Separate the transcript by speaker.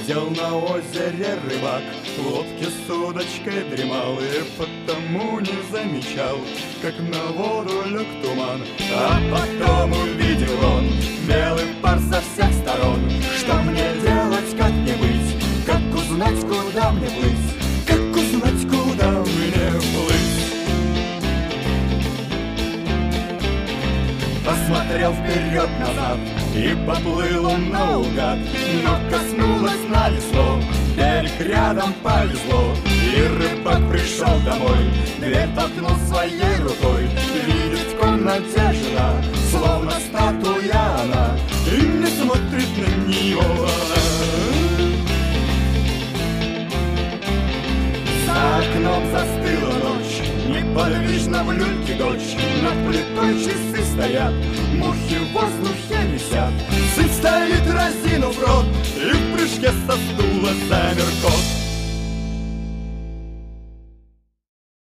Speaker 1: Сидел на озере рыбак, в лодке с удочкой дремал, и потому не замечал, как на воду лег туман. А потом увидел он белый пар со всех сторон. Что мне делать, как мне быть, как узнать, куда мне плыть, как узнать, куда мне плыть? Посмотрел вперед-назад, и поплыл он наугад, но коснулось на весло, берег рядом повезло. И рыбак пришел домой, дверь толкнул своей рукой. Видит в комнате жена, словно статуя она, и не смотрит на нее. За окном застыла ночь, неподвижно в люльке дочь. Над плитой часы стоят, мухи в воздухе висят. Сын стоит, разинув рот, и в прыжке со стула замер кот.